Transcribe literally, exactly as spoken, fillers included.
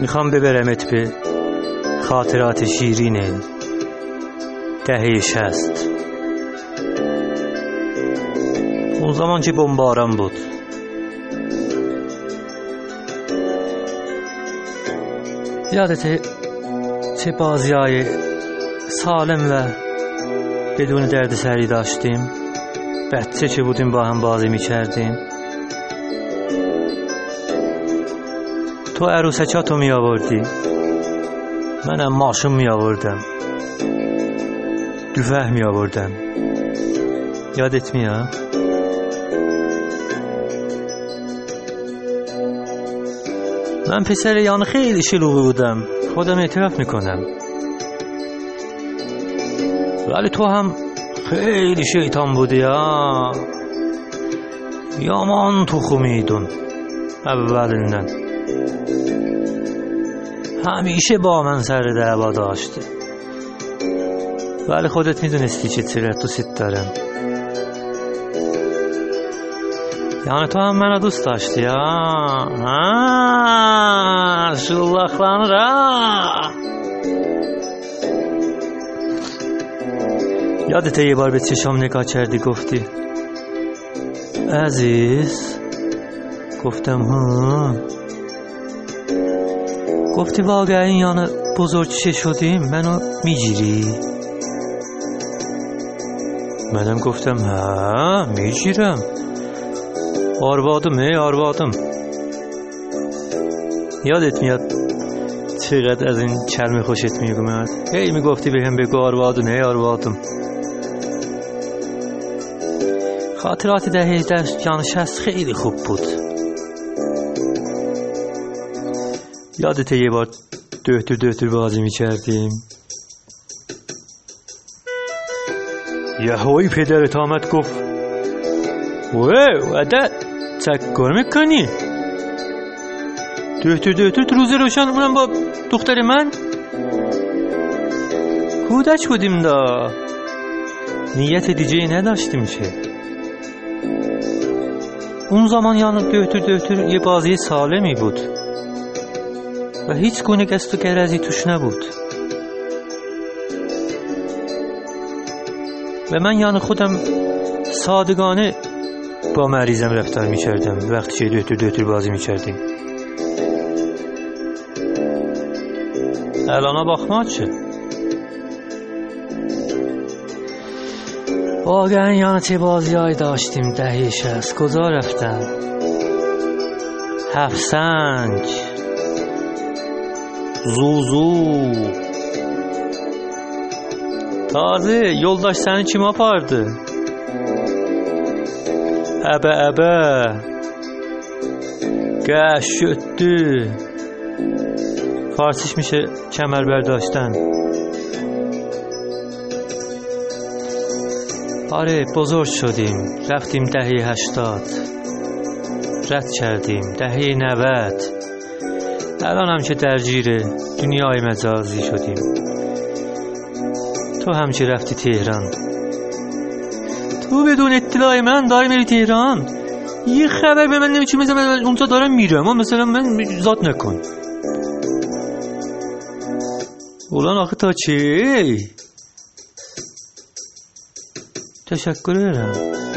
میخوام ببرمت به خاطرات شیرین دهه شصت. اون زمان که بمباران بود. یادته چه بازیای سالم و بدون دردسری داشتیم؟ بچه چه بودیم با هم بازی میکردیم. تو عروسکاتو می آوردی، منم ماشون می آوردم، دوفه می آوردم. یادت میاد؟ من پسر یان خیلی شلوغی بودم، خودم اعتراف میکنم، ولی تو هم خیلی شیطان بودی. یا yaman toxumiydun əvvəlindən. همیشه با من سر دعوا داشتی، ولی خودت میدونستی که چقدر دوست دارم. یعنی تو هم منو دوست داشتی. ها شلوغlanır. یادته یه بار به چشام نگاه کردی گفتی عزیز؟ گفتم ها. گفتی واقعا یعنی بزرگ چه شدیم منو میگیری؟ منم گفتم ها میگیرم، آروادم ای آروادم. یادت میاد چقدر از این کلمه خوشت میومد؟ هی میگفتی بهم بگو آروادم ای آروادم. خاطرات دهه جان شصت خیلی خوب بود. یادته یه بار دهتر دهتر بازی میکردیم؟ یهویی پدرت آمد گفت وای عدد چکار میکنی؟ دهتر دهتر تو روز روشن اونم با دختر من؟ کودک بودیم دا، نیت دیگه نداشتیم که. اون زمان یعنی دهتر دهتر یه بازی سالمی بود و هیچ گونه گست و گرزی توش نبود و من یعنی خودم صادقانه با مریضم رفتار می کردم وقتی که دهتر دهتر بازی می کردیم. الانا باخمات چه؟ واقعا یعنی چه بازی های داشتیم دهه شصت. کجا رفتم؟ هفت سنج، زوزو. تازه yoldaş seni kim apardı? Əbə əbə qəş götdü. فارسیش میشه کمر برداشتن. آره بزرگ شدیم، رفتیم دهه هشتاد، رد کردیم دهه نود. الان هم که درگیر دنیای مجازی شدیم. تو هم که رفتی تهران، تو بدون اطلاع من داری میری تهران. یه خبر به من نمیچی مثلا من اونجا دارم میرم و مثلا من ذات نکن. اولان آخه تا چی؟ تشکر ederim.